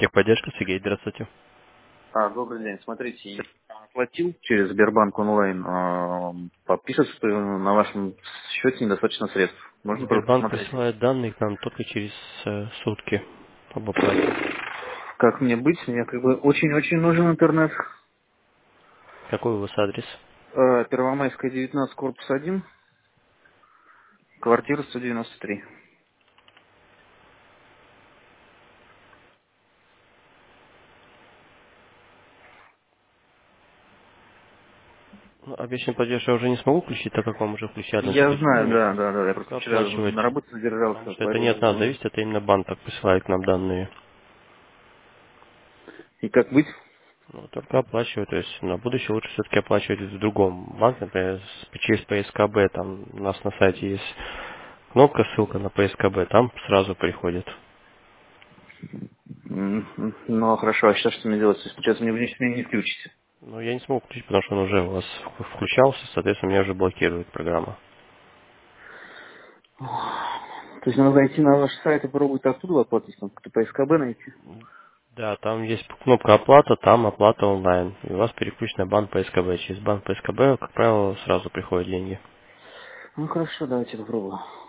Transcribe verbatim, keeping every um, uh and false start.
Техподдержка, Сергей, здравствуйте. А, добрый день. Смотрите, я оплатил через Сбербанк онлайн. а, Подпишет, что на вашем счете недостаточно средств. Можно, пожалуйста, Сбербанк посмотреть? присылает данные к нам только через э, сутки об оплате. Как мне быть? Мне как бы очень-очень нужен интернет. Какой у вас адрес? Э, Первомайская, девятнадцать, корпус один, квартира сто девяносто три. Ну, обещанный платеж я уже не смогу включить, так как вам уже включали на Я знаю, телефоне. да, да, да. Я просто Только вчера оплачивать, на работе потому задержался, что это не от поэтому нас звоню. зависит, это именно банк так присылает к нам данные. И как быть? Ну, только оплачивать, то есть на будущее лучше все-таки оплачивать в другом банке, например, с- через П С К Б, там у нас на сайте есть кнопка, ссылка на П С К Б, там сразу приходит. М, м, Ну, хорошо, а сейчас что мне делать? Если сейчас мне в не не включите. Ну, я не смогу включить, потому что он уже у вас включался, соответственно, меня уже блокирует программа. То есть надо зайти на ваш сайт и пробовать оттуда оплатить, там как-то по С К Б найти? Да, там есть кнопка оплата, там оплата онлайн. И у вас переключен на банк П С К Б. Через банк П С К Б, как правило, сразу приходят деньги. Ну, хорошо, давайте попробуем.